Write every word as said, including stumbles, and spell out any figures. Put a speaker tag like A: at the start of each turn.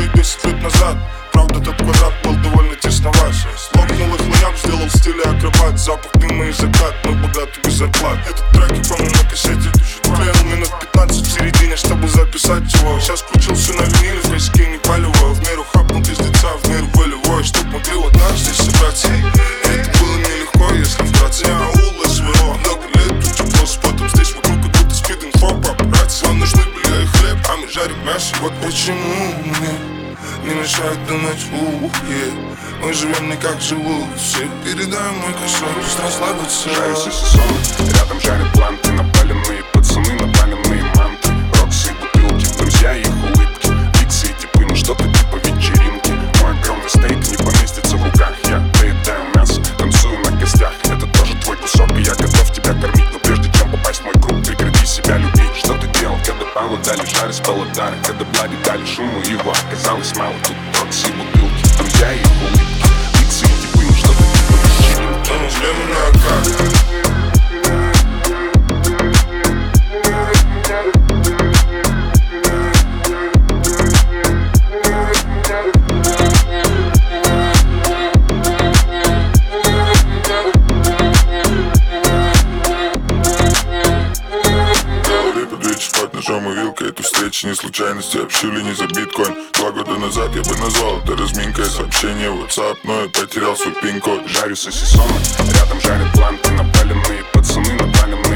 A: и десять лет назад. Правда, тот квадрат был довольно тесноват. Лопнул их лоям, сделал в стиле акробат. Запах дыма и закат, мы богаты без зарплат. Этот трек я помню на кассете. Клеил минут пятнадцать в середине, чтобы записать его. Сейчас крутился на виниле, в косяке не палево. В меру хапнул пиздеца, в меру волевой. Чтоб могли вот нас здесь собраться. Это было нелегко, если вкратце. Я аула СВО, много лет, тут тепло с потом. Здесь вокруг как будто спид инфо, папарацци. Вам нужны были и хлеб, а мы жарим мясо. Вот почему мне не мешает думать, ух, yeah. Мы живем не как живут все. Передай мой кошелек, пусть расслабится.
B: Жарю сосисон, рядом жарят планты. Напаленные пацаны, напаленные манты. Роксы и бутылки, друзья и их улыбки. Иксы и типы, ну что-то типа вечеринки. Мой огромный стейк не поместится в руках. Я доедаю мясо, танцую на костях. Это тоже твой кусок, и я готов тебя кормить. Но прежде чем попасть в мой круг, прекрати себя любить. Что ты делал, когда Павлу дали жары с полудара? Когда Блади дали шуму, его оказалось мало. Тут роксы и бутылки, друзья и их улыбки. Иксы и типы, ну что-то типа вечеринки.
A: Ножом и вилкой, эту встречу не случайности. Общили не за биткоин. Два года назад я бы назвал это разминкой. Сообщение в WhatsApp, но я потерял свой пин-код.
B: Жарю сосисон, рядом жарят планты. Напаленные пацаны, напаленные